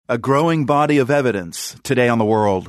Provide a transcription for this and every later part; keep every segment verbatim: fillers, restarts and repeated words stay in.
A growing body of evidence today on The World.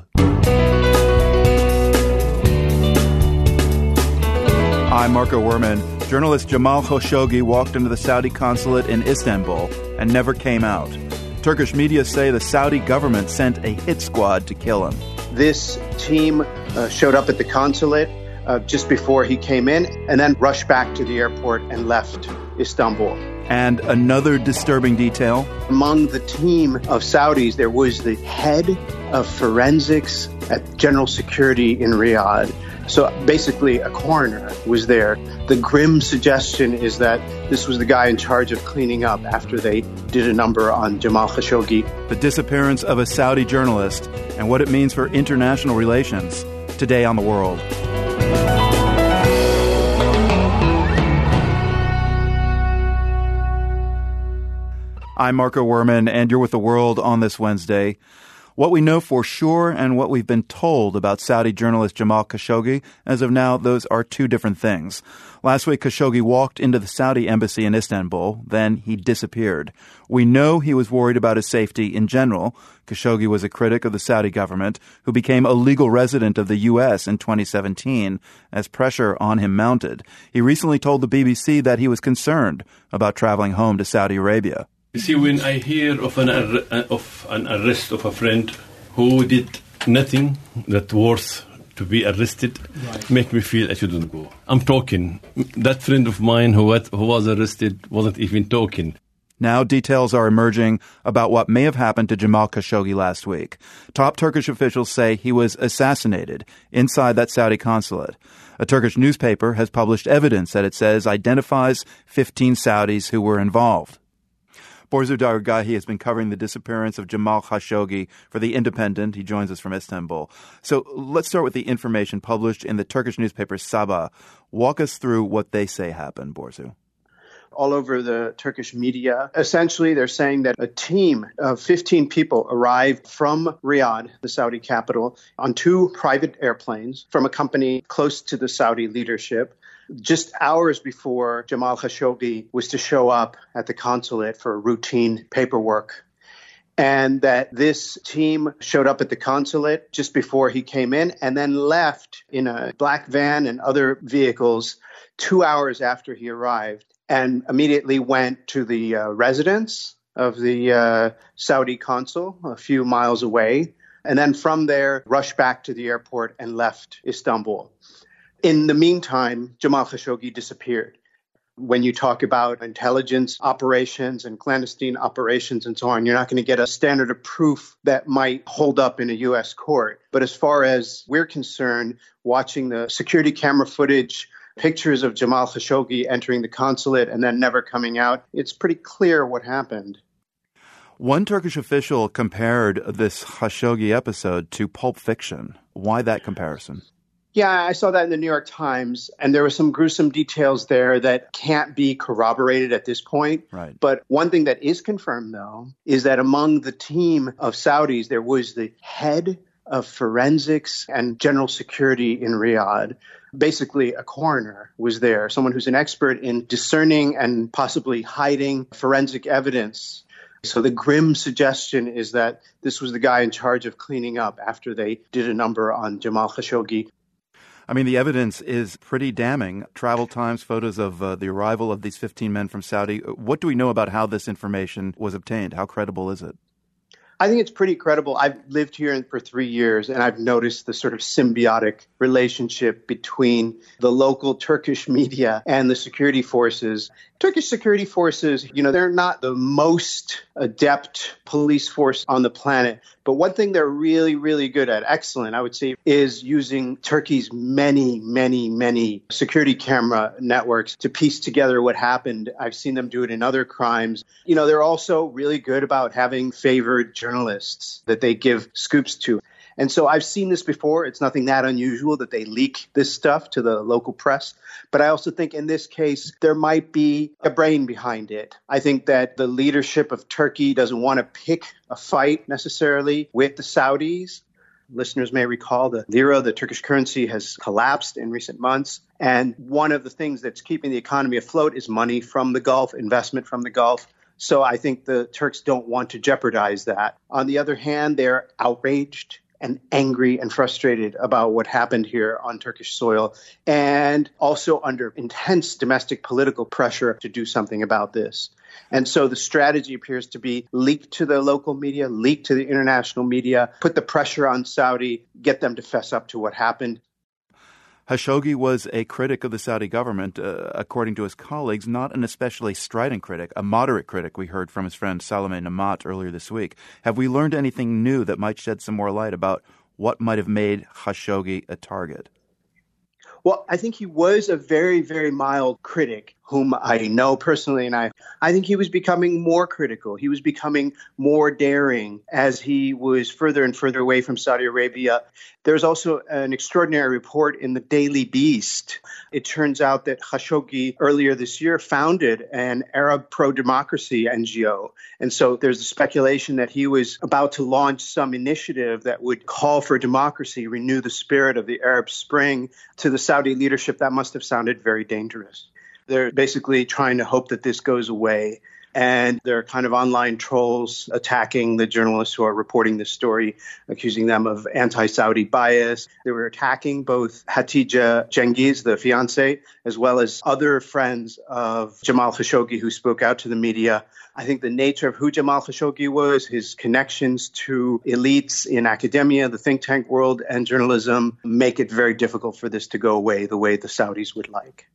I'm Marco Werman. Journalist Jamal Khashoggi walked into the Saudi consulate in Istanbul and never came out. Turkish media say the Saudi government sent a hit squad to kill him. This team uh, showed up at the consulate uh, just before he came in and then rushed back to the airport and left Istanbul. And another disturbing detail. Among the team of Saudis, there was the head of forensics at General Security in Riyadh. So basically, a coroner was there. The grim suggestion is that this was the guy in charge of cleaning up after they did a number on Jamal Khashoggi. The disappearance of a Saudi journalist and what it means for international relations. Today on The World. I'm Marco Werman, and you're with The World on this Wednesday. What we know for sure and what we've been told about Saudi journalist Jamal Khashoggi, as of now, those are two different things. Last week, Khashoggi walked into the Saudi embassy in Istanbul. Then he disappeared. We know he was worried about his safety in general. Khashoggi was a critic of the Saudi government who became a legal resident of the U S in twenty seventeen as pressure on him mounted. He recently told the B B C that he was concerned about traveling home to Saudi Arabia. You see, when I hear of an, ar- of an arrest of a friend who did nothing that worth to be arrested, right, make me feel I shouldn't go. I'm talking. That friend of mine who, had, who was arrested wasn't even talking. Now details are emerging about what may have happened to Jamal Khashoggi last week. Top Turkish officials say he was assassinated inside that Saudi consulate. A Turkish newspaper has published evidence that it says identifies fifteen Saudis who were involved. Borzu Dargahi has been covering the disappearance of Jamal Khashoggi for The Independent. He joins us from Istanbul. So let's start with the information published in the Turkish newspaper Sabah. Walk us through what they say happened, Borzu. All over the Turkish media, essentially they're saying that a team of fifteen people arrived from Riyadh, the Saudi capital, on two private airplanes from a company close to the Saudi leadership, just hours before Jamal Khashoggi was to show up at the consulate for routine paperwork. And that this team showed up at the consulate just before he came in and then left in a black van and other vehicles two hours after he arrived and immediately went to the uh, residence of the uh, Saudi consul a few miles away. And then from there, rushed back to the airport and left Istanbul. In the meantime, Jamal Khashoggi disappeared. When you talk about intelligence operations and clandestine operations and so on, you're not going to get a standard of proof that might hold up in a U S court. But as far as we're concerned, watching the security camera footage, pictures of Jamal Khashoggi entering the consulate and then never coming out, it's pretty clear what happened. One Turkish official compared this Khashoggi episode to Pulp Fiction. Why that comparison? Yeah, I saw that in the New York Times, and there were some gruesome details there that can't be corroborated at this point. Right. But one thing that is confirmed, though, is that among the team of Saudis, there was the head of forensics and general security in Riyadh. Basically, a coroner was there, someone who's an expert in discerning and possibly hiding forensic evidence. So the grim suggestion is that this was the guy in charge of cleaning up after they did a number on Jamal Khashoggi. I mean, the evidence is pretty damning. Travel times, photos of uh, the arrival of these fifteen men from Saudi. What do we know about how this information was obtained? How credible is it? I think it's pretty credible. I've lived here for three years, and I've noticed the sort of symbiotic relationship between the local Turkish media and the security forces. Turkish security forces, you know, they're not the most adept police force on the planet. But one thing they're really, really good at, excellent, I would say, is using Turkey's many, many, many security camera networks to piece together what happened. I've seen them do it in other crimes. You know, they're also really good about having favored journalists that they give scoops to. And so I've seen this before. It's nothing that unusual that they leak this stuff to the local press. But I also think in this case, there might be a brain behind it. I think that the leadership of Turkey doesn't want to pick a fight necessarily with the Saudis. Listeners may recall the lira, the Turkish currency, has collapsed in recent months. And one of the things that's keeping the economy afloat is money from the Gulf, investment from the Gulf. So I think the Turks don't want to jeopardize that. On the other hand, they're outraged and angry and frustrated about what happened here on Turkish soil, and also under intense domestic political pressure to do something about this. And so the strategy appears to be leak to the local media, leak to the international media, put the pressure on Saudi, get them to fess up to what happened. Khashoggi was a critic of the Saudi government, uh, according to his colleagues, not an especially strident critic, a moderate critic, we heard from his friend Salameh Namat earlier this week. Have we learned anything new that might shed some more light about what might have made Khashoggi a target? Well, I think he was a very, very mild critic whom I know personally, and I, I think he was becoming more critical. He was becoming more daring as he was further and further away from Saudi Arabia. There's also an extraordinary report in the Daily Beast. It turns out that Khashoggi earlier this year founded an Arab pro-democracy N G O. And so there's a speculation that he was about to launch some initiative that would call for democracy, renew the spirit of the Arab Spring. To the Saudi leadership, that must have sounded very dangerous. They're basically trying to hope that this goes away. And there are kind of online trolls attacking the journalists who are reporting this story, accusing them of anti-Saudi bias. They were attacking both Hatice Cengiz, the fiancée, as well as other friends of Jamal Khashoggi who spoke out to the media. I think the nature of who Jamal Khashoggi was, his connections to elites in academia, the think tank world, and journalism make it very difficult for this to go away the way the Saudis would like.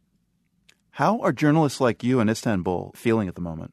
How are journalists like you in Istanbul feeling at the moment?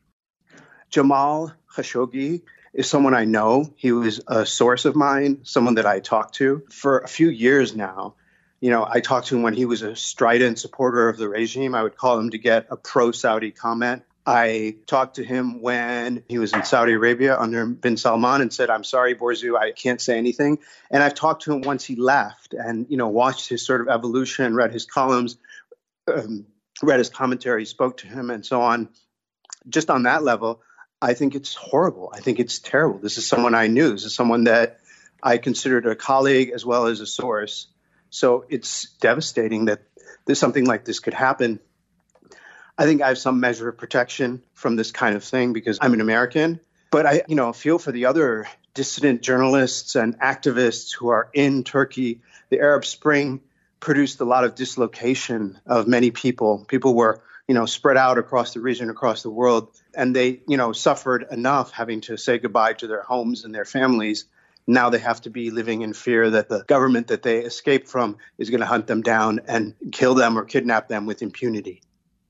Jamal Khashoggi is someone I know. He was a source of mine, someone that I talked to for a few years now. You know, I talked to him when he was a strident supporter of the regime. I would call him to get a pro-Saudi comment. I talked to him when he was in Saudi Arabia under bin Salman and said, I'm sorry, Borzu, I can't say anything. And I've talked to him once he left and, you know, watched his sort of evolution, read his columns, um, read his commentary, spoke to him and so on. Just on that level, I think it's horrible. I think it's terrible. This is someone I knew. This is someone that I considered a colleague as well as a source. So it's devastating that there's something like this could happen. I think I have some measure of protection from this kind of thing because I'm an American. But I, you know, feel for the other dissident journalists and activists who are in Turkey. The Arab Spring produced a lot of dislocation of many people. People were, you know, spread out across the region, across the world, and they, you know, suffered enough having to say goodbye to their homes and their families. Now they have to be living in fear that the government that they escaped from is going to hunt them down and kill them or kidnap them with impunity.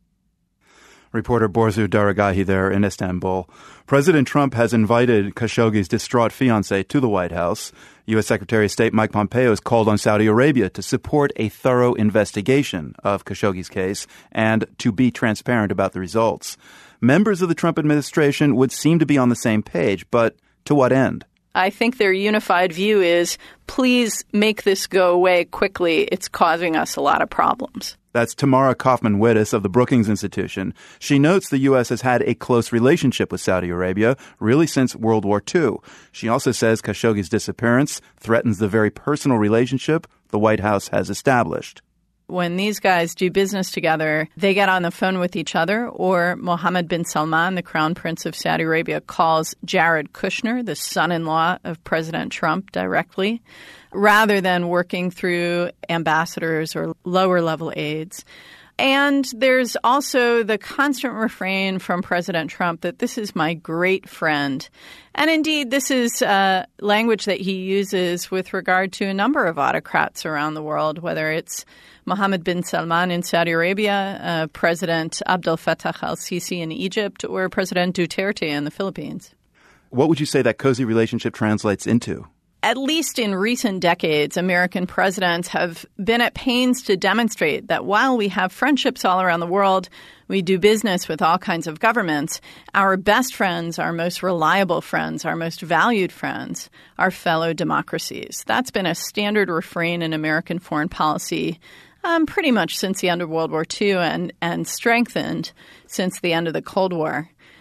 Reporter Borzu Daragahi there in Istanbul. President Trump has invited Khashoggi's distraught fiancée to the White House. U S. Secretary of State Mike Pompeo has called on Saudi Arabia to support a thorough investigation of Khashoggi's case and to be transparent about the results. Members of the Trump administration would seem to be on the same page, but to what end? I think their unified view is, please make this go away quickly. It's causing us a lot of problems. That's Tamara Kaufman-Wittes of the Brookings Institution. She notes the U S has had a close relationship with Saudi Arabia, really since World War Two. She also says Khashoggi's disappearance threatens the very personal relationship the White House has established. When these guys do business together, they get on the phone with each other, or Mohammed bin Salman, the Crown Prince of Saudi Arabia, calls Jared Kushner, the son-in-law of President Trump, directly, rather than working through ambassadors or lower-level aides. And there's also the constant refrain from President Trump that this is my great friend. And indeed, this is uh, language that he uses with regard to a number of autocrats around the world, whether it's Mohammed bin Salman in Saudi Arabia, uh, President Abdel Fattah al-Sisi in Egypt, or President Duterte in the Philippines. What would you say that cozy relationship translates into? At least in recent decades, American presidents have been at pains to demonstrate that while we have friendships all around the world, we do business with all kinds of governments, our best friends, our most reliable friends, our most valued friends are fellow democracies. That's been a standard refrain in American foreign policy um, pretty much since the end of World War Two and, and strengthened since the end of the Cold War.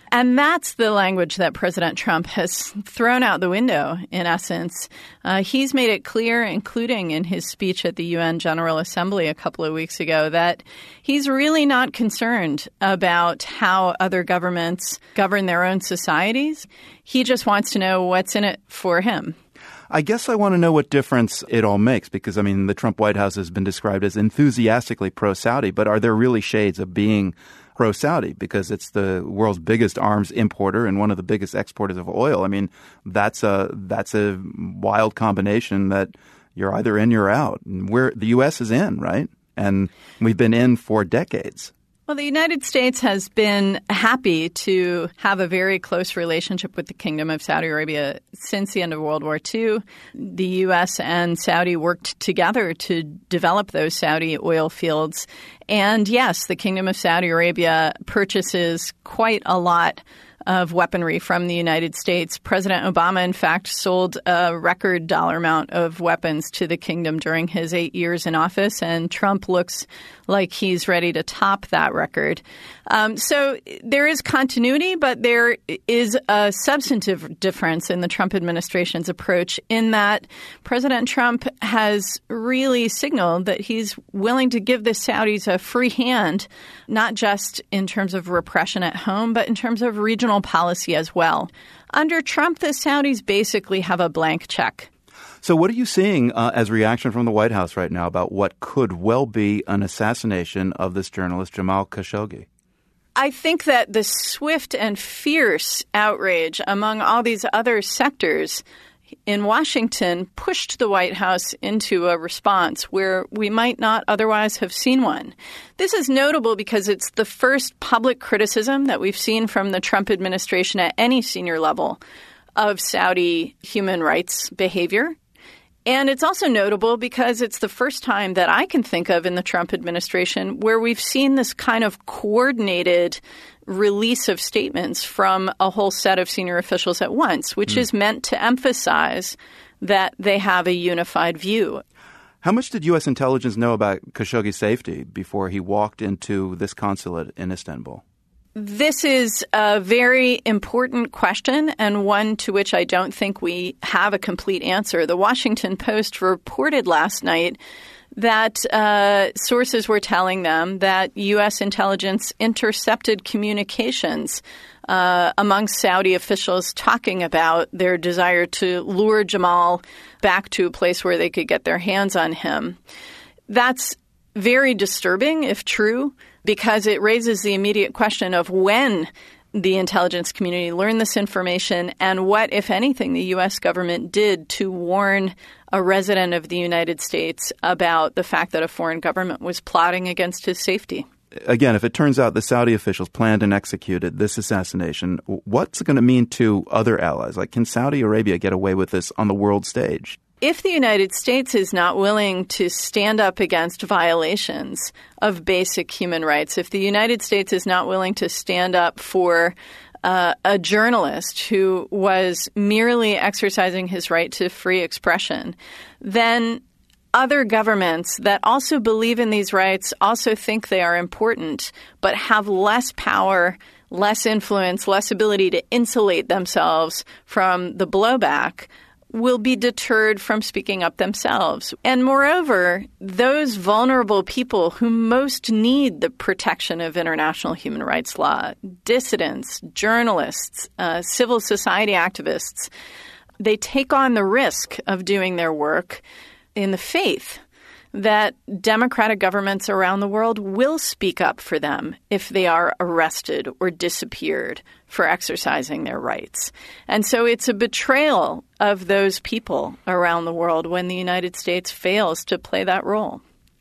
And that's the language that President Trump has thrown out the window, in essence. Uh, he's made it clear, including in his speech at the U N General Assembly a couple of weeks ago, that he's really not concerned about how other governments govern their own societies. He just wants to know what's in it for him. I guess I want to know what difference it all makes because, I mean, the Trump White House has been described as enthusiastically pro-Saudi, but are there really shades of being pro-Saudi because it's the world's biggest arms importer and one of the biggest exporters of oil? I mean, that's a that's a wild combination that you're either in, you're out. And we're, the U S is in, right? And we've been in for decades. Well, the United States has been happy to have a very close relationship with the Kingdom of Saudi Arabia since the end of World War Two. The U S and Saudi worked together to develop those Saudi oil fields. And yes, the Kingdom of Saudi Arabia purchases quite a lot of weaponry from the United States. President Obama, in fact, sold a record dollar amount of weapons to the kingdom during his eight years in office, and Trump looks like he's ready to top that record. Um, so there is continuity, but there is a substantive difference in the Trump administration's approach in that President Trump has really signaled that he's willing to give the Saudis a free hand, not just in terms of repression at home, but in terms of regional policy as well. Under Trump, the Saudis basically have a blank check. So what are you seeing uh, as reaction from the White House right now about what could well be an assassination of this journalist, Jamal Khashoggi? I think that the swift and fierce outrage among all these other sectors in Washington pushed the White House into a response where we might not otherwise have seen one. This is notable because it's the first public criticism that we've seen from the Trump administration at any senior level of Saudi human rights behavior. And it's also notable because it's the first time that I can think of in the Trump administration where we've seen this kind of coordinated release of statements from a whole set of senior officials at once, which mm. is meant to emphasize that they have a unified view. How much did U S intelligence know about Khashoggi's safety before he walked into this consulate in Istanbul? This is a very important question and one to which I don't think we have a complete answer. The Washington Post reported last night that uh, sources were telling them that U S intelligence intercepted communications uh, among Saudi officials talking about their desire to lure Jamal back to a place where they could get their hands on him. That's very disturbing, if true, because it raises the immediate question of when the intelligence community learned this information and what, if anything, the U S government did to warn a resident of the United States about the fact that a foreign government was plotting against his safety. Again, if it turns out the Saudi officials planned and executed this assassination, what's it going to mean to other allies? Like, can Saudi Arabia get away with this on the world stage? If the United States is not willing to stand up against violations of basic human rights, if the United States is not willing to stand up for uh, a journalist who was merely exercising his right to free expression, then other governments that also believe in these rights also think they are important, but have less power, less influence, less ability to insulate themselves from the blowback, will be deterred from speaking up themselves. And moreover, those vulnerable people who most need the protection of international human rights law, dissidents, journalists, uh, civil society activists, they take on the risk of doing their work in the faith that democratic governments around the world will speak up for them if they are arrested or disappeared for exercising their rights. And so it's a betrayal of those people around the world when the United States fails to play that role.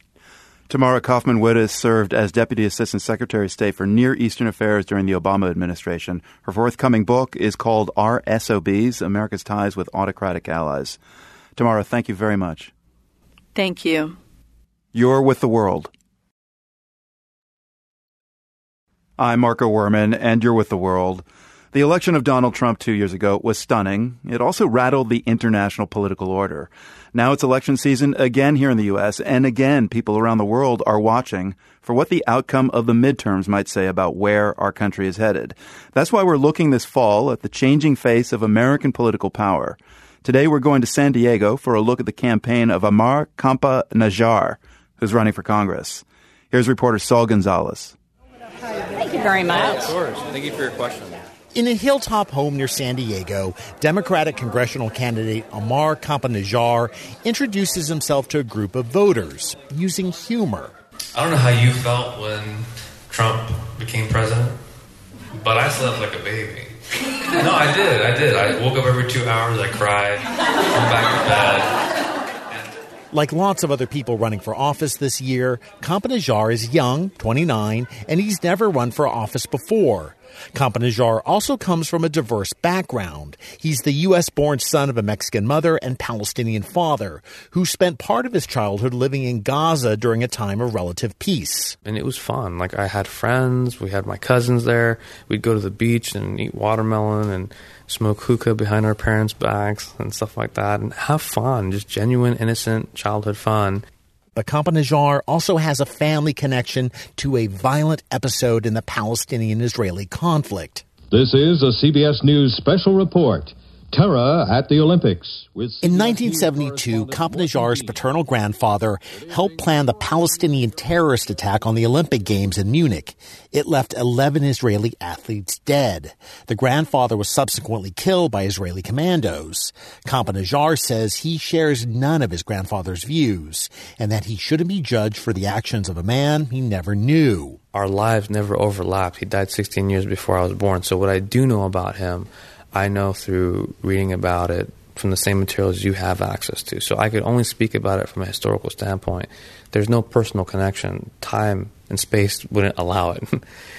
Tamara Kaufman Wittes served as Deputy Assistant Secretary of State for Near Eastern Affairs during the Obama administration. Her forthcoming book is called Our S O Bs, America's Ties with Autocratic Allies. Tamara, thank you very much. Thank you. You're with the world. I'm Marco Werman, and you're with the world. The election of Donald Trump two years ago was stunning. It also rattled the international political order. Now it's election season again here in the U S, and again people around the world are watching for what the outcome of the midterms might say about where our country is headed. That's why we're looking this fall at the changing face of American political power. Today we're going to San Diego for a look at the campaign of Amar Campa-Najjar, who's running for Congress. Here's reporter Saul Gonzalez. Thank you very much. Of course. Thank you for your question. In a hilltop home near San Diego, Democratic congressional candidate Amar Campa-Najjar introduces himself to a group of voters using humor. I don't know how you felt when Trump became president, but I slept like a baby. No, I did. I did. I woke up every two hours. I cried. Went back to bed. Like lots of other people running for office this year, Campa-Najjar is young, twenty-nine, and he's never run for office before. Campa-Najjar also comes from a diverse background. He's the U S-born son of a Mexican mother and Palestinian father, who spent part of his childhood living in Gaza during a time of relative peace. And it was fun. Like, I had friends. We had my cousins there. We'd go to the beach and eat watermelon and smoke hookah behind our parents' backs and stuff like that and have fun, just genuine, innocent childhood fun. But Campa-Najjar also has a family connection to a violent episode in the Palestinian-Israeli conflict. This is a C B S News special report. Terror at the Olympics. In nineteen seventy-two, Campa-Najjar's paternal grandfather helped plan the Palestinian terrorist attack on the Olympic Games in Munich. It left eleven Israeli athletes dead. The grandfather was subsequently killed by Israeli commandos. Campa-Najjar says he shares none of his grandfather's views and that he shouldn't be judged for the actions of a man he never knew. Our lives never overlapped. He died sixteen years before I was born. So what I do know about him, I know through reading about it from the same materials you have access to. So I could only speak about it from a historical standpoint. There's no personal connection. Time and space wouldn't allow it.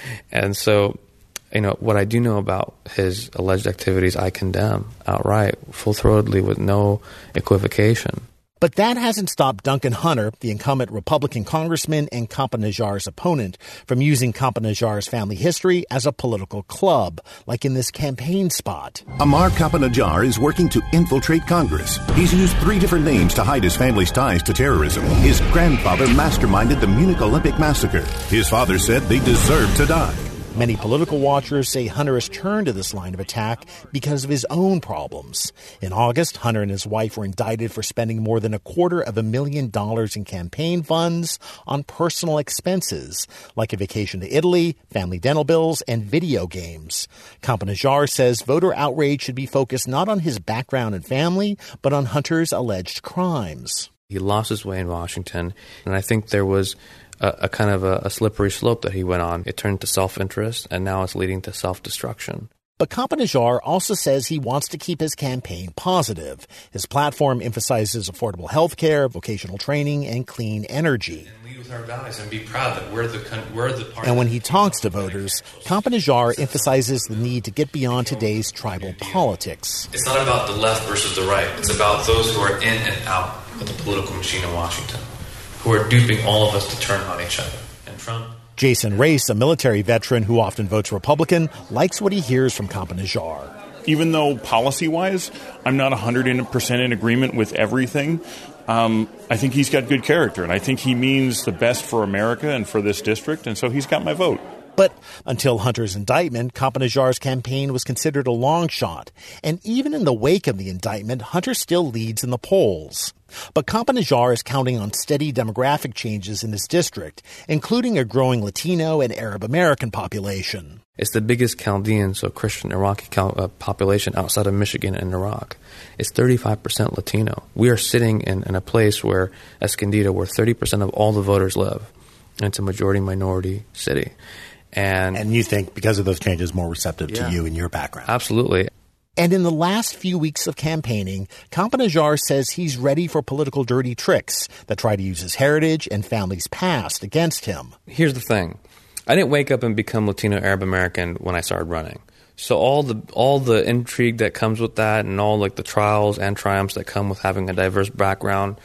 And so, you know, what I do know about his alleged activities, I condemn outright, full-throatedly, with no equivocation. But that hasn't stopped Duncan Hunter, the incumbent Republican congressman and Campa-Najjar's opponent, from using Campa-Najjar's family history as a political club, like in this campaign spot. Amar Campa-Najjar is working to infiltrate Congress. He's used three different names to hide his family's ties to terrorism. His grandfather masterminded the Munich Olympic massacre. His father said they deserved to die. Many political watchers say Hunter has turned to this line of attack because of his own problems. In August, Hunter and his wife were indicted for spending more than a quarter of a million dollars in campaign funds on personal expenses, like a vacation to Italy, family dental bills, and video games. Campa-Najjar says voter outrage should be focused not on his background and family, but on Hunter's alleged crimes. He lost his way in Washington, and I think there was A, a kind of a, a slippery slope that he went on. It turned to self-interest, and now it's leading to self-destruction. But Campa-Najjar also says he wants to keep his campaign positive. His platform emphasizes affordable health care, vocational training, and clean energy. And lead with our values and be proud that we're the we're the party. And when he talks to voters, Campa-Najjar emphasizes the need to get beyond today's tribal politics. It's not about the left versus the right. It's about those who are in and out of the political machine in Washington, who are duping all of us to turn on each other. And Trump... Jason Race, a military veteran who often votes Republican, likes what he hears from Campa-Najjar. Even though policy-wise, I'm not one hundred percent in agreement with everything, um, I think he's got good character, and I think he means the best for America and for this district, and so he's got my vote. But until Hunter's indictment, Campa-Najjar's campaign was considered a long shot. And even in the wake of the indictment, Hunter still leads in the polls. But Campa-Najjar is counting on steady demographic changes in his district, including a growing Latino and Arab American population. It's the biggest Chaldean, so Christian Iraqi uh, population outside of Michigan and Iraq. It's thirty-five percent Latino. We are sitting in, in a place where, Escondido, where thirty percent of all the voters live. And it's a majority-minority city. And, and you think, because of those changes, more receptive yeah. to you and your background. Absolutely. And in the last few weeks of campaigning, Campa-Najjar says he's ready for political dirty tricks that try to use his heritage and family's past against him. Here's the thing. I didn't wake up and become Latino Arab American when I started running. So all the all the intrigue that comes with that and all like the trials and triumphs that come with having a diverse background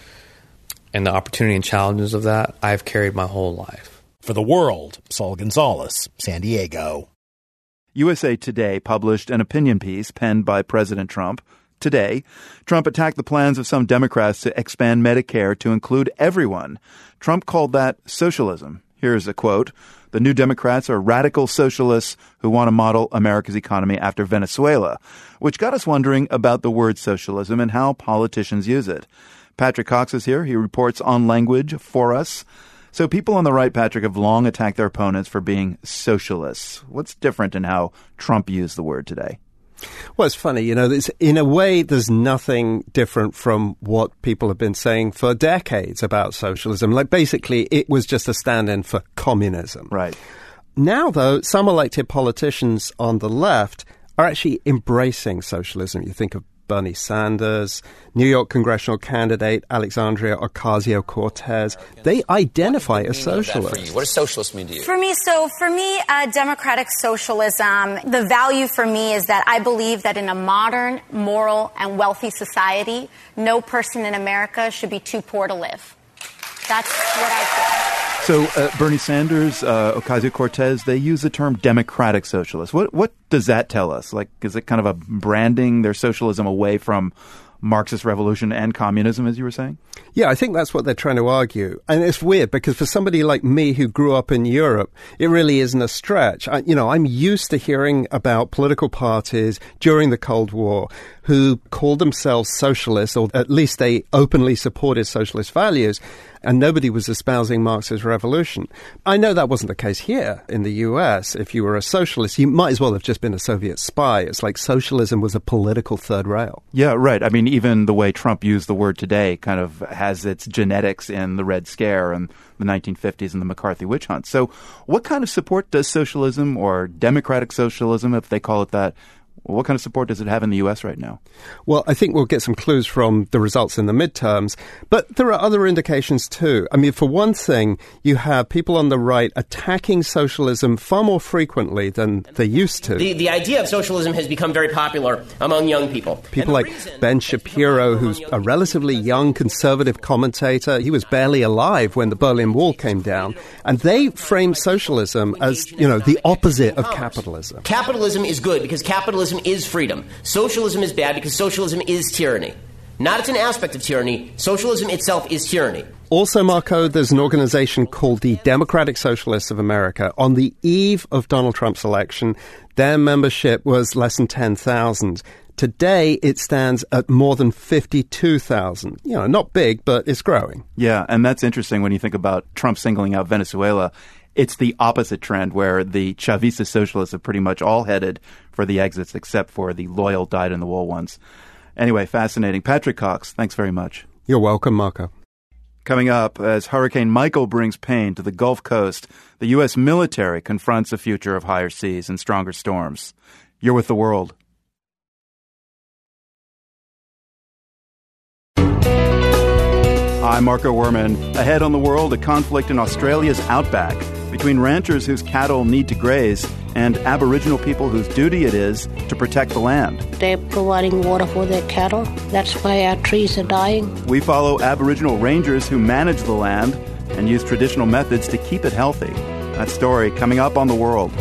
and the opportunity and challenges of that, I've carried my whole life. For The World, Saul Gonzalez, San Diego. U S A Today published an opinion piece penned by President Trump. Today, Trump attacked the plans of some Democrats to expand Medicare to include everyone. Trump called that socialism. Here's a quote. The New Democrats are radical socialists who want to model America's economy after Venezuela, which got us wondering about the word socialism and how politicians use it. Patrick Cox is here. He reports on language for us. So people on the right, Patrick, have long attacked their opponents for being socialists. What's different in how Trump used the word today? Well, it's funny, you know, there's, in a way, there's nothing different from what people have been saying for decades about socialism. Like, basically, it was just a stand-in for communism. Right. Now, though, some elected politicians on the left are actually embracing socialism. You think of Bernie Sanders, New York congressional candidate Alexandria Ocasio-Cortez. They identify as socialists. What does socialist mean to you? For me, so for me, uh, democratic socialism, the value for me is that I believe that in a modern, moral, and wealthy society, no person in America should be too poor to live. That's what I think. So uh, Bernie Sanders, uh, Ocasio-Cortez, they use the term democratic socialist. What what does that tell us? Like, is it kind of a branding their socialism away from Marxist revolution and communism, as you were saying? Yeah, I think that's what they're trying to argue. And it's weird because for somebody like me who grew up in Europe, it really isn't a stretch. I, you know, I'm used to hearing about political parties during the Cold War who called themselves socialists, or at least they openly supported socialist values, and nobody was espousing Marx's revolution. I know that wasn't the case here in the U S. If you were a socialist, you might as well have just been a Soviet spy. It's like socialism was a political third rail. Yeah, right. I mean, even the way Trump used the word today kind of has its genetics in the Red Scare and the nineteen fifties and the McCarthy witch hunt. So what kind of support does socialism, or democratic socialism, if they call it that, what kind of support does it have in the U S right now? Well, I think we'll get some clues from the results in the midterms, but there are other indications too. I mean, for one thing, you have people on the right attacking socialism far more frequently than they used to. The, the idea of socialism has become very popular among young people. People like Ben Shapiro, who's a relatively young conservative commentator. He was barely alive when the Berlin Wall came down, and they frame socialism as, you know, the opposite of capitalism. Capitalism is good because capitalism is freedom. Socialism is bad because socialism is tyranny. Not it's an aspect of tyranny. Socialism itself is tyranny. Also, Marco, there's an organization called the Democratic Socialists of America. On the eve of Donald Trump's election, their membership was less than ten thousand. Today, it stands at more than fifty-two thousand. You know, not big, but it's growing. Yeah, and that's interesting when you think about Trump singling out Venezuela. It's the opposite trend where the Chavista socialists have pretty much all headed for the exits except for the loyal dyed-in-the-wool ones. Anyway, fascinating. Patrick Cox, thanks very much. You're welcome, Marco. Coming up, as Hurricane Michael brings pain to the Gulf Coast, the U S military confronts a future of higher seas and stronger storms. You're with The World. I'm Marco Werman. Ahead on The World, a conflict in Australia's outback between ranchers whose cattle need to graze and Aboriginal people whose duty it is to protect the land. They're providing water for their cattle. That's why our trees are dying. We follow Aboriginal rangers who manage the land and use traditional methods to keep it healthy. That story coming up on The World.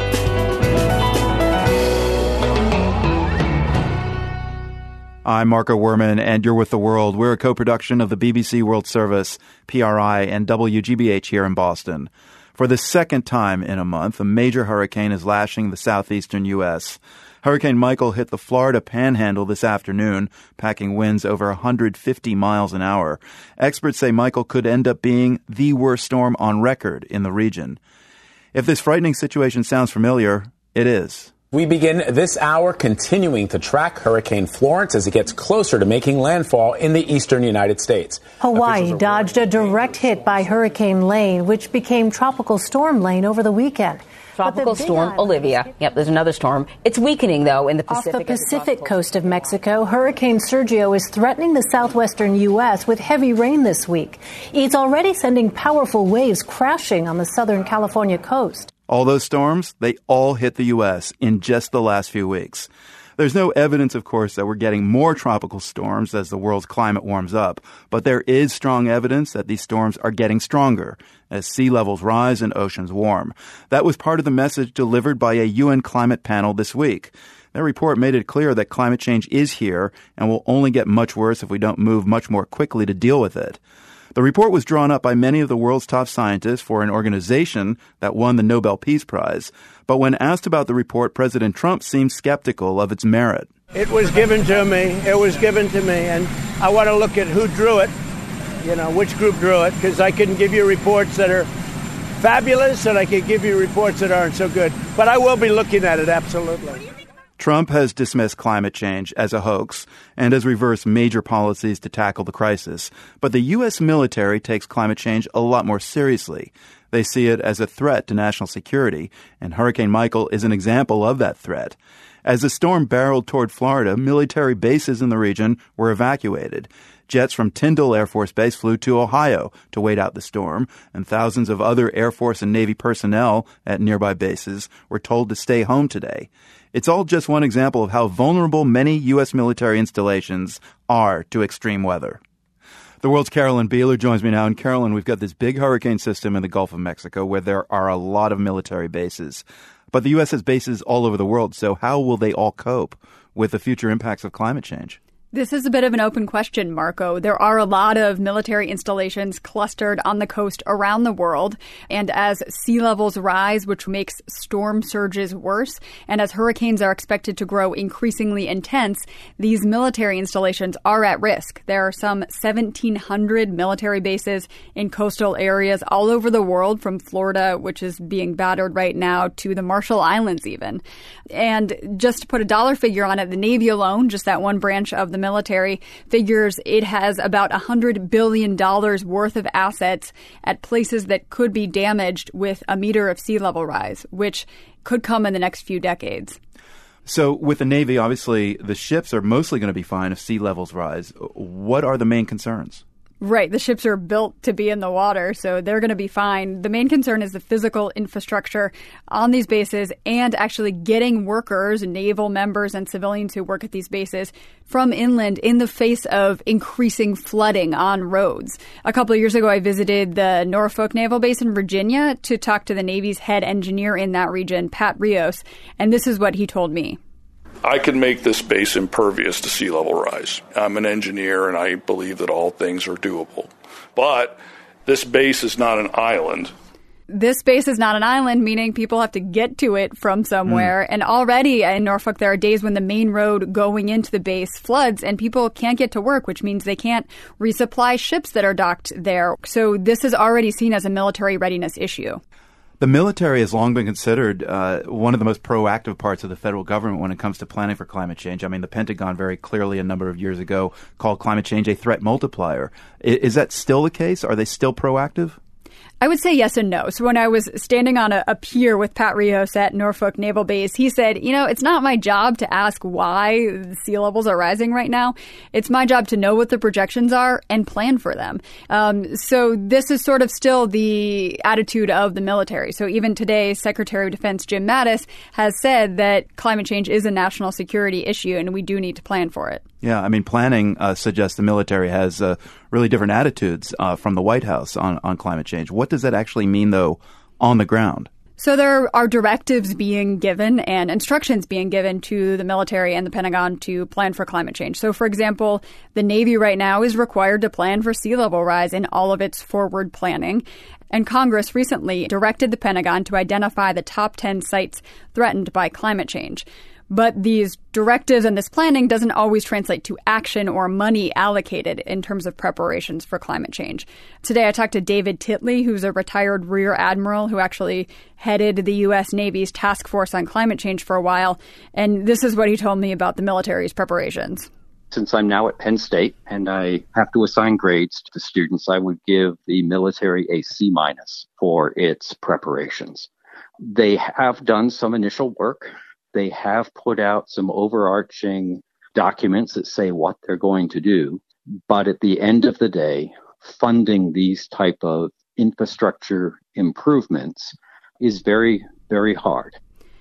I'm Marco Werman, and you're with The World. We're a co-production of the B B C World Service, P R I, and W G B H here in Boston. For the second time in a month, a major hurricane is lashing the southeastern U S. Hurricane Michael hit the Florida Panhandle this afternoon, packing winds over one hundred fifty miles an hour. Experts say Michael could end up being the worst storm on record in the region. If this frightening situation sounds familiar, it is. We begin this hour continuing to track Hurricane Florence as it gets closer to making landfall in the eastern United States. Hawaii dodged a direct hit by Hurricane Lane, which became Tropical Storm Lane over the weekend. Tropical Storm Island, Olivia. Yep, there's another storm. It's weakening, though, in the Pacific. Off the Pacific coast of Mexico, Hurricane Sergio is threatening the southwestern U S with heavy rain this week. It's already sending powerful waves crashing on the southern California coast. All those storms, they all hit the U S in just the last few weeks. There's no evidence, of course, that we're getting more tropical storms as the world's climate warms up, but there is strong evidence that these storms are getting stronger as sea levels rise and oceans warm. That was part of the message delivered by a U N climate panel this week. Their report made it clear that climate change is here and will only get much worse if we don't move much more quickly to deal with it. The report was drawn up by many of the world's top scientists for an organization that won the Nobel Peace Prize. But when asked about the report, President Trump seemed skeptical of its merit. It was given to me. It was given to me. And I want to look at who drew it, you know, which group drew it, because I can give you reports that are fabulous and I can give you reports that aren't so good. But I will be looking at it, absolutely. Trump has dismissed climate change as a hoax and has reversed major policies to tackle the crisis. But the U S military takes climate change a lot more seriously. They see it as a threat to national security, and Hurricane Michael is an example of that threat. As the storm barreled toward Florida, military bases in the region were evacuated. Jets from Tyndall Air Force Base flew to Ohio to wait out the storm, and thousands of other Air Force and Navy personnel at nearby bases were told to stay home today. It's all just one example of how vulnerable many U S military installations are to extreme weather. The world's Carolyn Beeler joins me now. And Carolyn, we've got this big hurricane system in the Gulf of Mexico where there are a lot of military bases. But the U S has bases all over the world, so how will they all cope with the future impacts of climate change? This is a bit of an open question, Marco. There are a lot of military installations clustered on the coast around the world. And as sea levels rise, which makes storm surges worse, and as hurricanes are expected to grow increasingly intense, these military installations are at risk. There are some seventeen hundred military bases in coastal areas all over the world, from Florida, which is being battered right now, to the Marshall Islands even. And just to put a dollar figure on it, the Navy alone, just that one branch of the military, figures it has about one hundred billion dollars worth of assets at places that could be damaged with a meter of sea level rise, which could come in the next few decades. So with the Navy, obviously, the ships are mostly going to be fine if sea levels rise. What are the main concerns? Right. The ships are built to be in the water, so they're going to be fine. The main concern is the physical infrastructure on these bases and actually getting workers, naval members and civilians who work at these bases from inland in the face of increasing flooding on roads. A couple of years ago, I visited the Norfolk Naval Base in Virginia to talk to the Navy's head engineer in that region, Pat Rios, and this is what he told me. I can make this base impervious to sea level rise. I'm an engineer, and I believe that all things are doable. But this base is not an island. This base is not an island, meaning people have to get to it from somewhere. Mm. And already in Norfolk, there are days when the main road going into the base floods and people can't get to work, which means they can't resupply ships that are docked there. So this is already seen as a military readiness issue. The military has long been considered uh, one of the most proactive parts of the federal government when it comes to planning for climate change. I mean, the Pentagon very clearly a number of years ago called climate change a threat multiplier. Is, is that still the case? Are they still proactive? I would say yes and no. So when I was standing on a, a pier with Pat Rios at Norfolk Naval Base, he said, you know, it's not my job to ask why the sea levels are rising right now. It's my job to know what the projections are and plan for them. Um, so this is sort of still the attitude of the military. So even today, Secretary of Defense Jim Mattis has said that climate change is a national security issue and we do need to plan for it. Yeah, I mean, planning uh, suggests the military has uh, really different attitudes uh, from the White House on, on climate change. What does that actually mean, though, on the ground? So there are directives being given and instructions being given to the military and the Pentagon to plan for climate change. So, for example, the Navy right now is required to plan for sea level rise in all of its forward planning. And Congress recently directed the Pentagon to identify the top ten sites threatened by climate change. But these directives and this planning doesn't always translate to action or money allocated in terms of preparations for climate change. Today, I talked to David Titley, who's a retired Rear Admiral who actually headed the U S. Navy's task force on climate change for a while. And this is what he told me about the military's preparations. Since I'm now at Penn State and I have to assign grades to the students, I would give the military a C minus for its preparations. They have done some initial work. They have put out some overarching documents that say what they're going to do. But at the end of the day, funding these type of infrastructure improvements is very, very hard.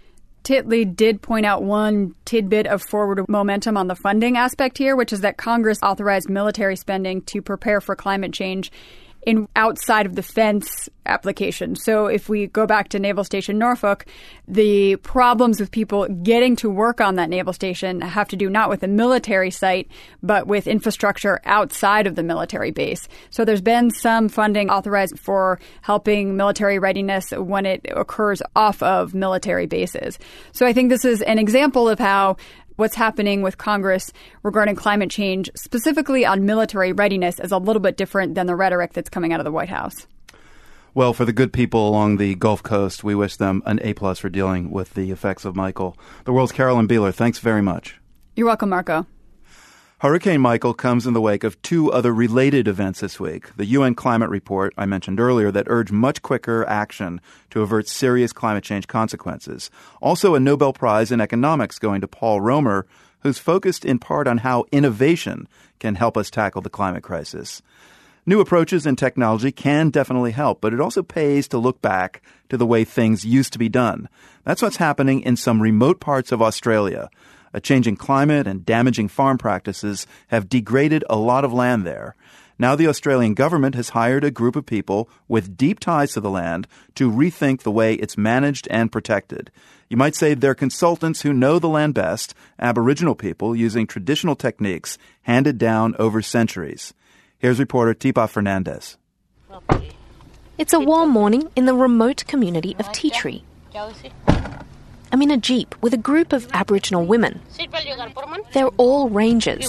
Titley did point out one tidbit of forward momentum on the funding aspect here, which is that Congress authorized military spending to prepare for climate change in outside of the fence application. So if we go back to Naval Station Norfolk, the problems with people getting to work on that naval station have to do not with the military site, but with infrastructure outside of the military base. So there's been some funding authorized for helping military readiness when it occurs off of military bases. So I think this is an example of how what's happening with Congress regarding climate change, specifically on military readiness, is a little bit different than the rhetoric that's coming out of the White House. Well, for the good people along the Gulf Coast, we wish them an A-plus for dealing with the effects of Michael. The World's Carolyn Beeler, thanks very much. You're welcome, Marco. Hurricane Michael comes in the wake of two other related events this week. The U N climate report I mentioned earlier that urged much quicker action to avert serious climate change consequences. Also a Nobel Prize in economics going to Paul Romer, who's focused in part on how innovation can help us tackle the climate crisis. New approaches in technology can definitely help, but it also pays to look back to the way things used to be done. That's what's happening in some remote parts of Australia. A changing climate and damaging farm practices have degraded a lot of land there. Now the Australian government has hired a group of people with deep ties to the land to rethink the way it's managed and protected. You might say they're consultants who know the land best, Aboriginal people using traditional techniques handed down over centuries. Here's reporter Tipa Fernandez. It's a warm morning in the remote community of Tea Tree. I'm in a jeep with a group of Aboriginal women. They're all rangers.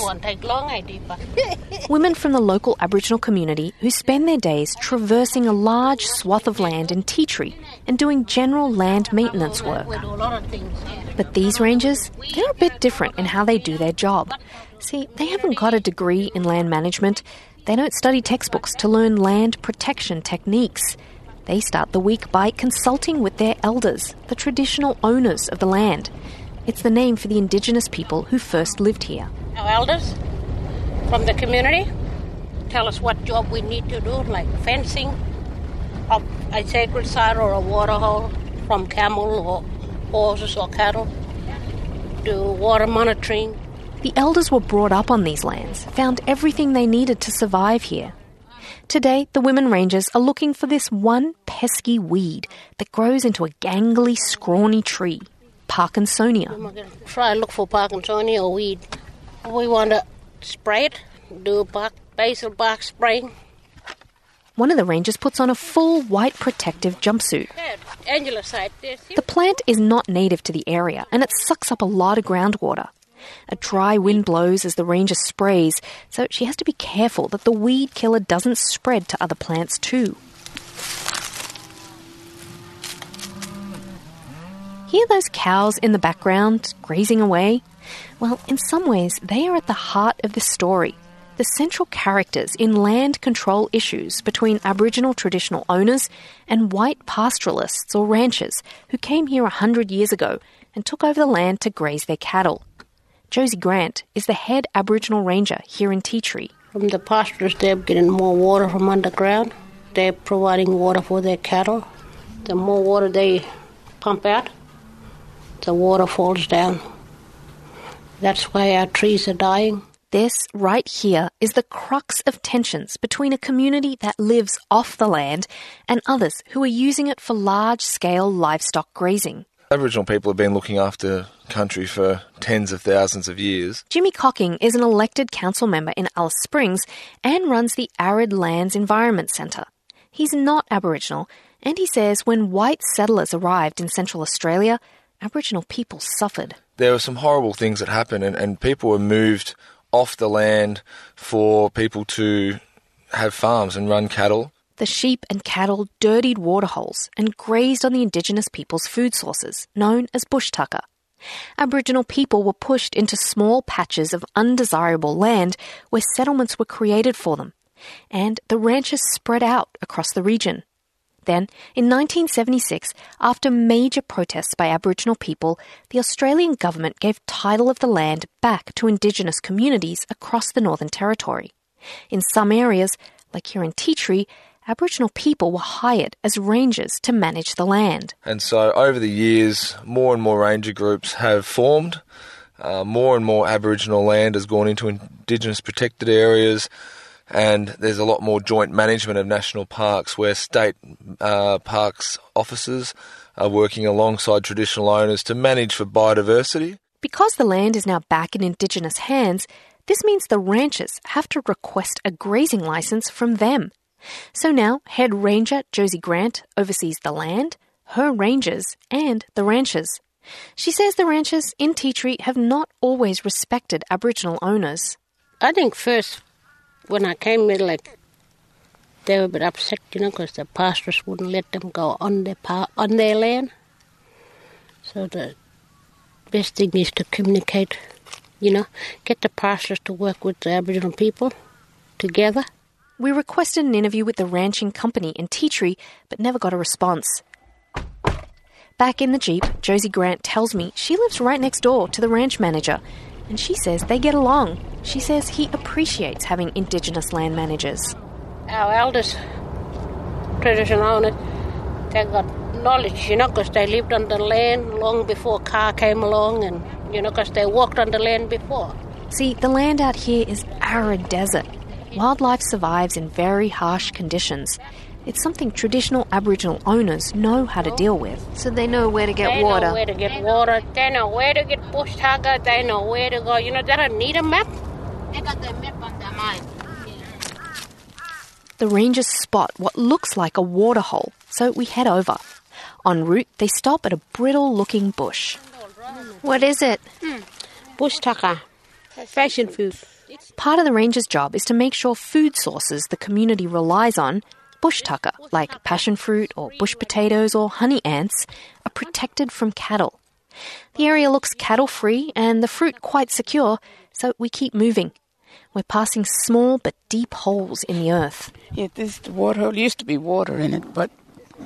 Women from the local Aboriginal community who spend their days traversing a large swath of land in Tea Tree and doing general land maintenance work. But these rangers, they're a bit different in how they do their job. See, they haven't got a degree in land management. They don't study textbooks to learn land protection techniques. They start the week by consulting with their elders, the traditional owners of the land. It's the name for the Indigenous people who first lived here. Our elders from the community tell us what job we need to do, like fencing up a sacred site or a water hole from camel or horses or cattle, do water monitoring. The elders were brought up on these lands, found everything they needed to survive here. Today, the women rangers are looking for this one pesky weed that grows into a gangly, scrawny tree, Parkinsonia. Try and look for Parkinsonia or weed. We want to spray it, do bark, basil bark spraying. One of the rangers puts on a full white protective jumpsuit. Yeah, Angela side there. The plant is not native to the area, and it sucks up a lot of groundwater. A dry wind blows as the ranger sprays, so she has to be careful that the weed killer doesn't spread to other plants too. Hear those cows in the background, grazing away? Well, in some ways, they are at the heart of this story. The central characters in land control issues between Aboriginal traditional owners and white pastoralists or ranchers who came here a hundred years ago and took over the land to graze their cattle. Josie Grant is the head Aboriginal ranger here in Tea Tree. From the pastures, they're getting more water from underground. They're providing water for their cattle. The more water they pump out, the water falls down. That's why our trees are dying. This, right here, is the crux of tensions between a community that lives off the land and others who are using it for large-scale livestock grazing. Aboriginal people have been looking after country for tens of thousands of years. Jimmy Cocking is an elected council member in Alice Springs and runs the Arid Lands Environment Centre. He's not Aboriginal, and he says when white settlers arrived in Central Australia, Aboriginal people suffered. There were some horrible things that happened, and, and people were moved off the land for people to have farms and run cattle. The sheep and cattle dirtied waterholes and grazed on the Indigenous people's food sources, known as bush tucker. Aboriginal people were pushed into small patches of undesirable land where settlements were created for them, and the ranches spread out across the region. Then, in nineteen seventy-six, after major protests by Aboriginal people, the Australian government gave title of the land back to Indigenous communities across the Northern Territory. In some areas, like here in Tea Tree, Aboriginal people were hired as rangers to manage the land. And so over the years, more and more ranger groups have formed. Uh, more and more Aboriginal land has gone into Indigenous protected areas, and there's a lot more joint management of national parks where state uh, parks officers are working alongside traditional owners to manage for biodiversity. Because the land is now back in Indigenous hands, this means the ranchers have to request a grazing licence from them. So now Head Ranger Josie Grant oversees the land, her rangers and the ranchers. She says the ranchers in Tea Tree have not always respected Aboriginal owners. I think first when I came here, like, they were a bit upset, you know, because the pastors wouldn't let them go on their pa- on their land. So the best thing is to communicate, you know, get the pastors to work with the Aboriginal people together. We requested an interview with the ranching company in Tea Tree, but never got a response. Back in the Jeep, Josie Grant tells me she lives right next door to the ranch manager, and she says they get along. She says he appreciates having Indigenous land managers. Our elders, traditional owners, they got knowledge, you know, because they lived on the land long before a car came along, and, you know, because they walked on the land before. See, the land out here is arid desert. Wildlife survives in very harsh conditions. It's something traditional Aboriginal owners know how to deal with. So they know where to get they water. They know where to get water. They know where to get bush hugger. They know where to go. You know, they don't need a map. They got the map on their mind. The rangers spot what looks like a water hole, so we head over. En route, they stop at a brittle-looking bush. What is it? Hmm. Bush tucker. Fashion food. Part of the ranger's job is to make sure food sources the community relies on, bush tucker, like passion fruit or bush potatoes or honey ants, are protected from cattle. The area looks cattle-free and the fruit quite secure, so we keep moving. We're passing small but deep holes in the earth. Yeah, this water hole used to be water in it, but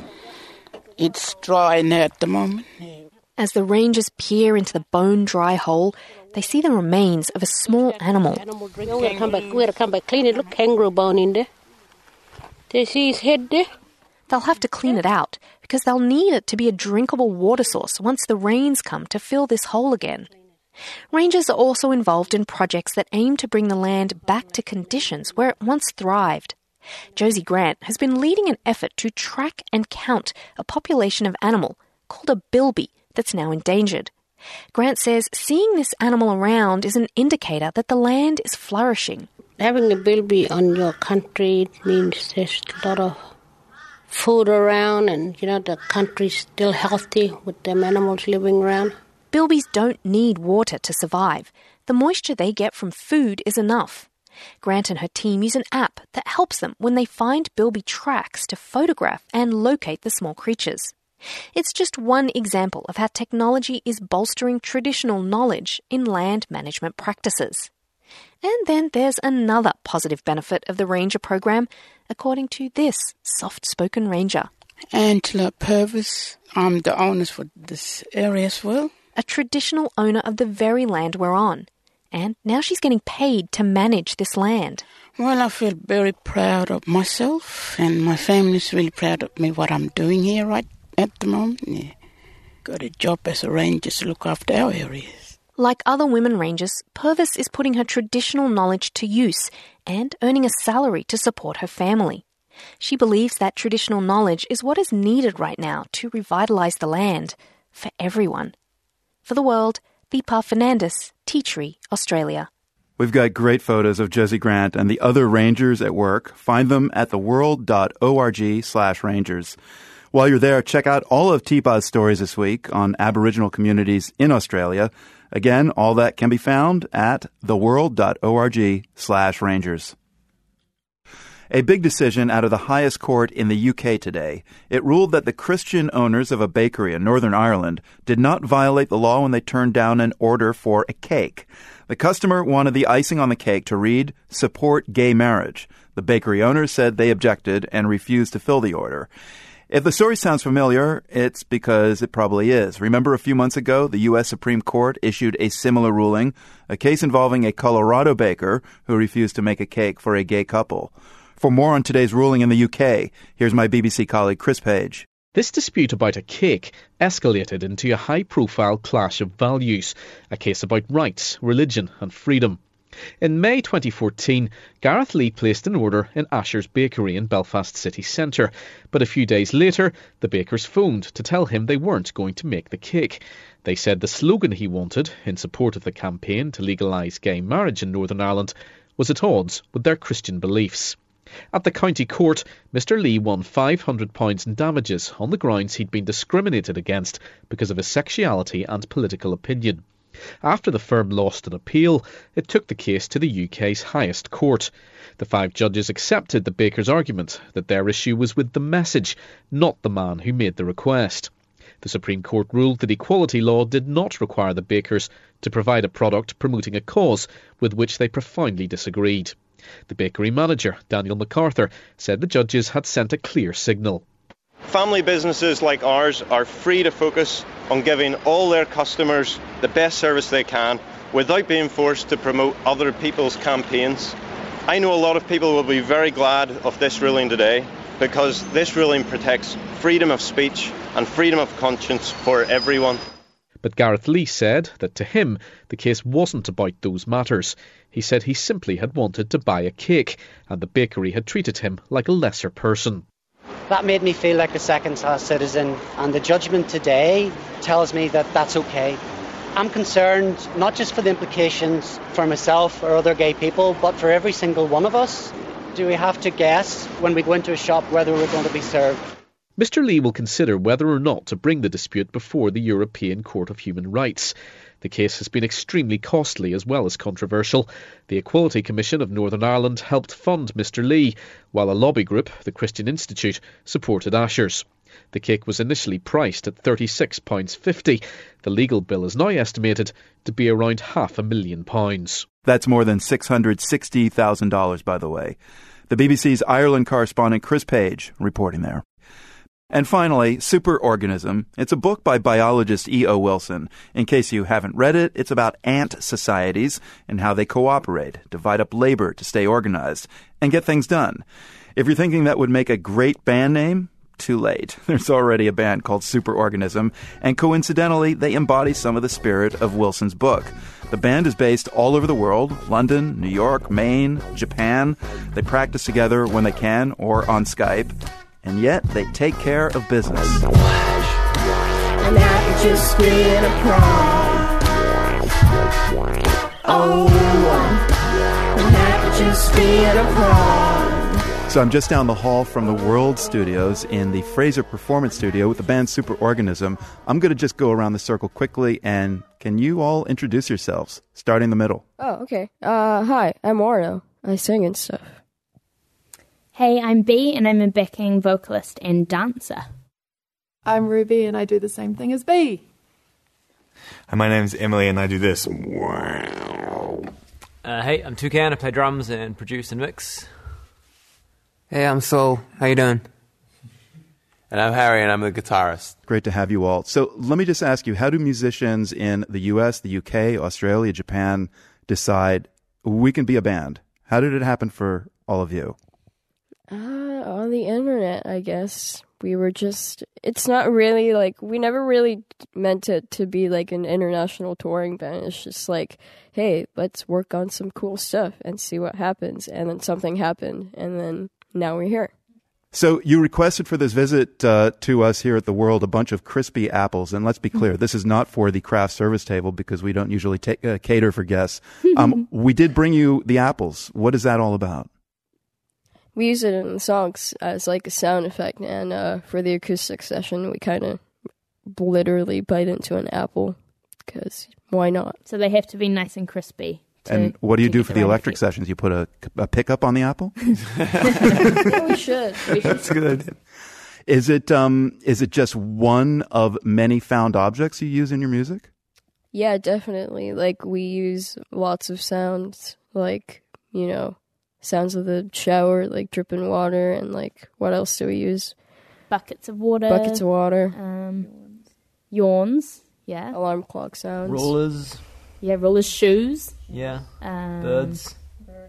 it's dry now at the moment. As the rangers peer into the bone-dry hole, they see the remains of a small animal. We're going to come back, we're to come back clean it. Look, kangaroo bone in there. Do you see his head there? They'll have to clean it out because they'll need it to be a drinkable water source once the rains come to fill this hole again. Rangers are also involved in projects that aim to bring the land back to conditions where it once thrived. Josie Grant has been leading an effort to track and count a population of animal called a bilby that's now endangered. Grant says seeing this animal around is an indicator that the land is flourishing. Having a bilby on your country means there's a lot of food around and, you know, the country's still healthy with them animals living around. Bilbies don't need water to survive. The moisture they get from food is enough. Grant and her team use an app that helps them when they find bilby tracks to photograph and locate the small creatures. It's just one example of how technology is bolstering traditional knowledge in land management practices. And then there's another positive benefit of the Ranger program, according to this soft-spoken ranger. Angela Purvis. I'm the owner for this area as well. A traditional owner of the very land we're on. And now she's getting paid to manage this land. Well, I feel very proud of myself, and my family's really proud of me, what I'm doing here right at the moment. Yeah. Got a job as a ranger to look after our areas. Like other women rangers, Purvis is putting her traditional knowledge to use and earning a salary to support her family. She believes that traditional knowledge is what is needed right now to revitalise the land for everyone. For The World, Deepa Fernandes, Tea Tree, Australia. We've got great photos of Josie Grant and the other rangers at work. Find them at theworld.org slash rangers. While you're there, check out all of Teepa's stories this week on Aboriginal communities in Australia. Again, all that can be found at theworld.org slash rangers. A big decision out of the highest court in the U K today. It ruled that the Christian owners of a bakery in Northern Ireland did not violate the law when they turned down an order for a cake. The customer wanted the icing on the cake to read, "Support gay marriage." The bakery owners said they objected and refused to fill the order. If the story sounds familiar, it's because it probably is. Remember a few months ago, the U S Supreme Court issued a similar ruling, a case involving a Colorado baker who refused to make a cake for a gay couple. For more on today's ruling in the U K, here's my B B C colleague Chris Page. This dispute about a cake escalated into a high-profile clash of values, a case about rights, religion and freedom. In May twenty fourteen, Gareth Lee placed an order in Asher's Bakery in Belfast city centre, but a few days later, the bakers phoned to tell him they weren't going to make the cake. They said the slogan he wanted, in support of the campaign to legalise gay marriage in Northern Ireland, was at odds with their Christian beliefs. At the county court, Mr Lee won five hundred pounds in damages on the grounds he'd been discriminated against because of his sexuality and political opinion. After the firm lost an appeal, it took the case to the U K's highest court. The five judges accepted the baker's argument that their issue was with the message, not the man who made the request. The Supreme Court ruled that equality law did not require the bakers to provide a product promoting a cause with which they profoundly disagreed. The bakery manager, Daniel MacArthur, said the judges had sent a clear signal. Family businesses like ours are free to focus on giving all their customers the best service they can without being forced to promote other people's campaigns. I know a lot of people will be very glad of this ruling today because this ruling protects freedom of speech and freedom of conscience for everyone. But Gareth Lee said that to him, the case wasn't about those matters. He said he simply had wanted to buy a cake, and the bakery had treated him like a lesser person. That made me feel like a second-class citizen, and the judgment today tells me that that's okay. I'm concerned not just for the implications for myself or other gay people, but for every single one of us. Do we have to guess when we go into a shop whether we're going to be served? Mr Lee will consider whether or not to bring the dispute before the European Court of Human Rights. The case has been extremely costly as well as controversial. The Equality Commission of Northern Ireland helped fund Mr Lee, while a lobby group, the Christian Institute, supported Asher's. The cake was initially priced at thirty-six pounds fifty. The legal bill is now estimated to be around half a million pounds. That's more than six hundred sixty thousand dollars, by the way. The B B C's Ireland correspondent Chris Page reporting there. And finally, Superorganism. It's a book by biologist E O Wilson. In case you haven't read it, it's about ant societies and how they cooperate, divide up labor to stay organized, and get things done. If you're thinking that would make a great band name, too late. There's already a band called Superorganism, and coincidentally, they embody some of the spirit of Wilson's book. The band is based all over the world, London, New York, Maine, Japan. They practice together when they can or on Skype. And yet, they take care of business. And I could just spin a prom. Oh, and I could just spin a prom. So I'm just down the hall from the World Studios in the Fraser Performance Studio with the band Superorganism. I'm going to just go around the circle quickly, and can you all introduce yourselves, starting in the middle? Oh, okay. Uh, hi, I'm Mario. I sing and stuff. Hey, I'm Bea, and I'm a backing vocalist and dancer. I'm Ruby, and I do the same thing as Bea. And my name's Emily, and I do this. Uh, hey, I'm Toucan. I play drums and produce and mix. Hey, I'm Sol. How you doing? And I'm Harry, and I'm the guitarist. Great to have you all. So let me just ask you, how do musicians in the U S, the U K, Australia, Japan decide we can be a band? How did it happen for all of you? Uh, on the internet, I guess. We were just, it's not really like, we never really meant it to be like an international touring band. It's just like, hey, let's work on some cool stuff and see what happens. And then something happened, and then now we're here. So you requested for this visit uh, to us here at the World a bunch of crispy apples. And let's be clear, this is not for the craft service table because we don't usually ta- uh, cater for guests. Um, we did bring you the apples. What is that all about? We use it in the songs as like a sound effect, and uh, for the acoustic session, we kind of literally bite into an apple, because why not? So they have to be nice and crispy. To, and what do you do for the electric sessions? You put a, a pickup on the apple? Yeah, we should. We should. That's a good idea. Is it, um, is it just one of many found objects you use in your music? Yeah, definitely. Like, we use lots of sounds, like, you know, sounds of the shower, like dripping water, and like, what else do we use? Buckets of water. Buckets of water. Um, yawns. Yeah. Alarm clock sounds. Rollers. Yeah, rollers, shoes. Yeah. Um, Birds.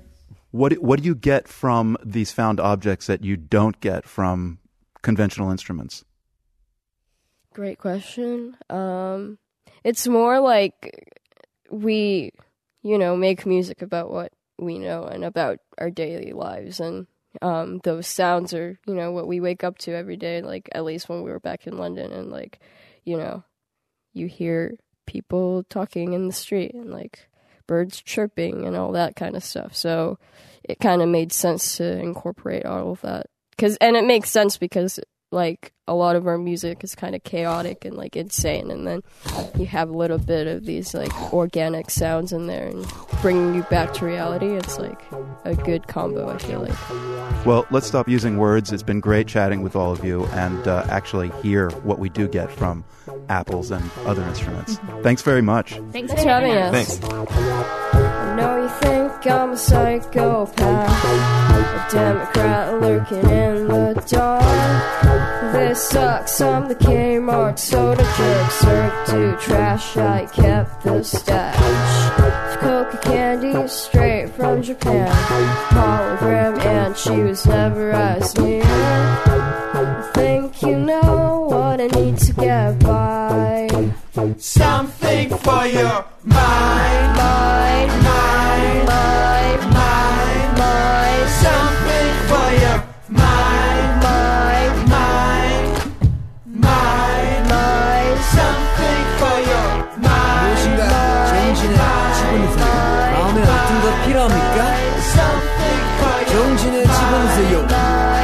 What what do you get from these found objects that you don't get from conventional instruments? Great question. Um, it's more like we, you know, make music about what we know and about our daily lives, and um, those sounds are, you know, what we wake up to every day. Like at least when we were back in London, and like, you know, you hear people talking in the street and like birds chirping and all that kind of stuff. So it kind of made sense to incorporate all of that. Cause, and it makes sense because like a lot of our music is kind of chaotic and like insane, and then you have a little bit of these like organic sounds in there and bringing you back to reality. It's like a good combo, I feel like. Well, let's stop using words. It's been great chatting with all of you and uh, actually hear what we do get from apples and other instruments. Mm-hmm. Thanks very much. Thanks, Thanks for having us. Thanks. I know you think I'm a psychopath, a Democrat lurking in the dark. This sucks, I'm the Kmart soda jerk, served to trash, I kept the stash. Coca candy straight from Japan, hologram, and she was never as near. I think you know what I need to get by. Something for your mind, mind, mind, mind, mind, mind. Something for your mind, mind, mind, mind, mind. Something for your mind. 무엇인가 정신의 집어넣으세요. 마음에 어떤 거 필요합니까? 정신에 집어넣으세요.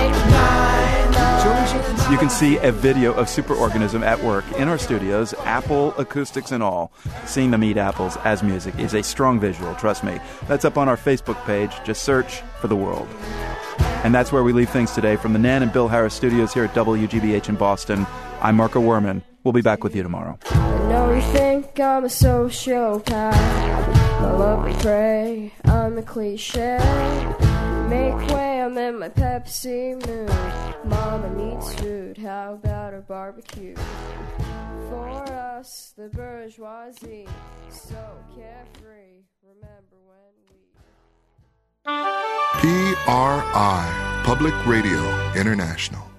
You can see a video of Superorganism at work in our studios, Apple acoustics and all. Seeing them eat apples as music is a strong visual, trust me. That's up on our Facebook page. Just search for The World. And that's where we leave things today from the Nan and Bill Harris studios here at W G B H in Boston. I'm Marco Werman. We'll be back with you tomorrow. I know you think I'm a sociopath. I love and pray, I'm a cliche. Make way, I'm in my Pepsi mood. Mama needs food, how about a barbecue? For us, the bourgeoisie, so carefree. Remember when we... P R I, Public Radio International.